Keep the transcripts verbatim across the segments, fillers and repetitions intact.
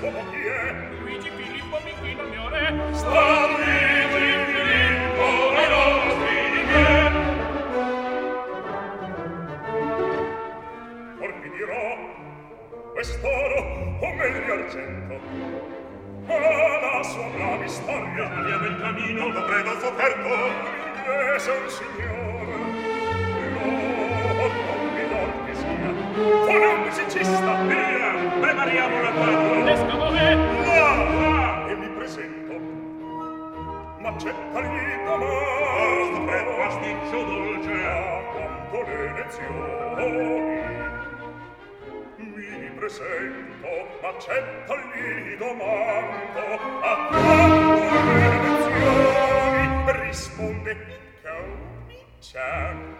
quest'uomo chi è? Luigi Filippo Michino, mio re. Sta Luigi Filippo ai nostri dì. Or vi dirò quest'oro o meglio argento, ma la sua brava storia andiamo in cammino, lo credo sofferto. L'inglese è un signore, no, non mi do che sia, vuole un musicista. Via, prepariamo la guardia. Desca dov'è? Là, là, e mi presento, ma accettargli domani. Per pasticcio dolce, a quanto le lezioni. Mi presento, ma accettargli domando, a quanto le lezioni. Risponde, comincia.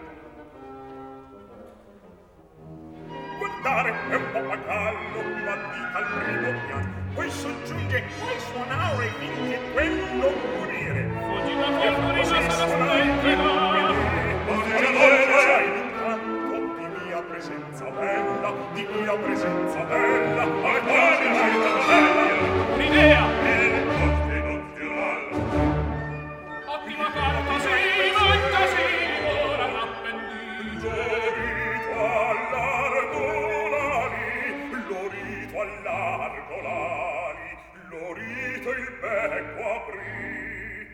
Guardare è un pappagallo, ma dica al primo piano, poi soggiunge, poi suonare finché quello morire. Fuggi da te, Florina, sarà splendida. Sai l'incanto di mia presenza bella, di mia presenza bella, a quale bella. Un'idea! Il costituzionale. Ottima carta, sì, manca sì, ora l'appendice. Lorito all'argo l'ali, lorito all'argo l'ali, lorito il becco aprì.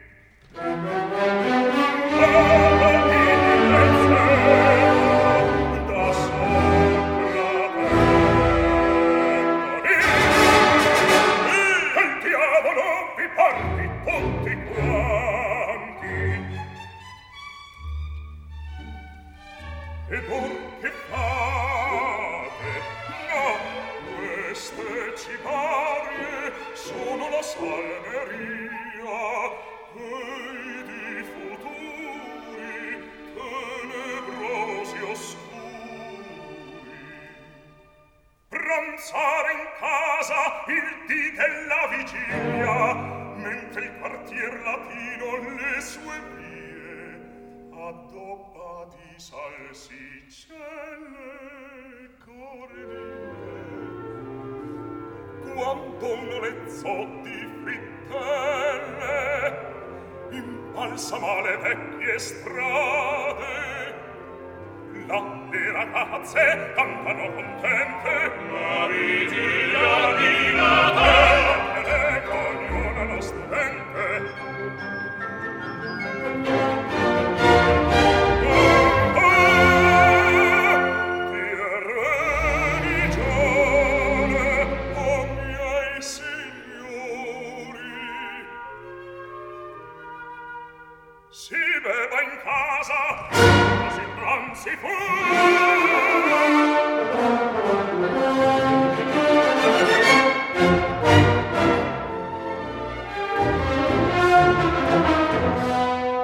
Oh, mi penserò da sopra terra. Il diavolo vi porti tutti quanti. Ed or che fate? No, queste ciparie sono la salmeria e di futuri tenebrosi oscuri. Pranzare in casa il dì della vigilia, mentre il quartier latino le sue vie addobba di salsicelle cornie, quando un olezzo di frittelle impalsama le vecchie strade. Là le ragazze cantano contente la vigilia di Natale.